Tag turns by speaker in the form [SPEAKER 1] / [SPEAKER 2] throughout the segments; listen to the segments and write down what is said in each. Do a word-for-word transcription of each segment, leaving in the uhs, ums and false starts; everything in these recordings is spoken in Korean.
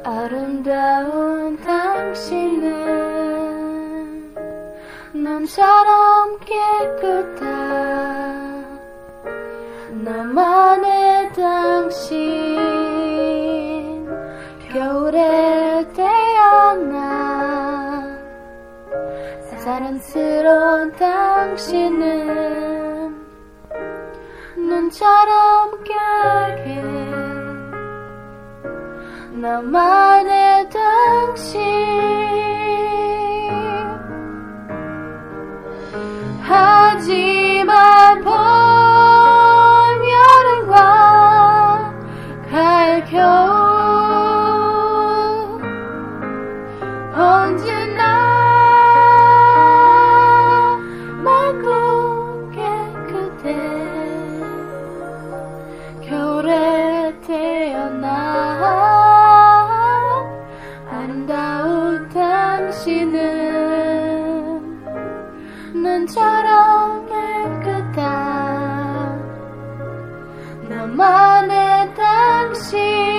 [SPEAKER 1] 아름다운 당신은 눈처럼 깨끗한 나만의 당신. 겨울에 태어나 사랑스러운 당신은 눈처럼 깨게 나만의 당신. 하지만 봄, 여름과 가을, 겨울 언제나만큼 깨끗해. 겨울에 태어나 아름다운 당신은 눈처럼 깨끗한 나만의 당신.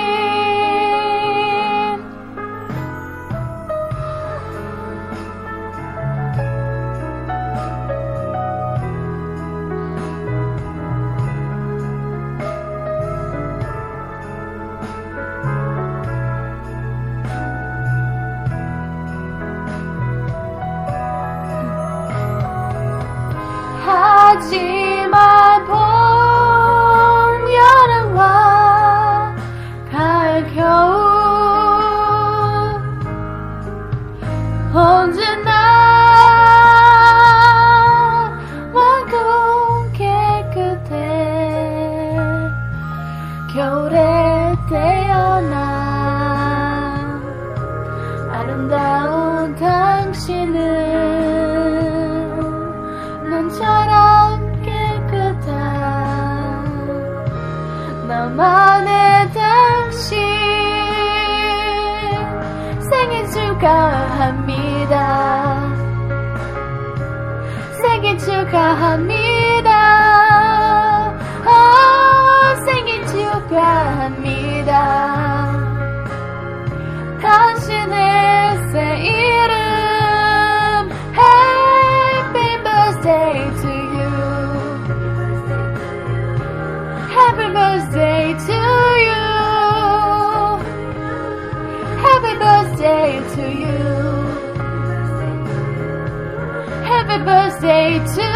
[SPEAKER 1] 하지만 봄, 여름과 가을, 겨울 언제나만큼 깨끗해. 겨울에 태어나 아름다운 당신은 눈처럼 깨끗한 나만의 당신. 생일 축하합니다. 생일 축하합니다. 어, 생일 축하합니다. 당신의 생일은 Happy birthday to you. Happy birthday to you. Happy birthday to you. Happy birthday to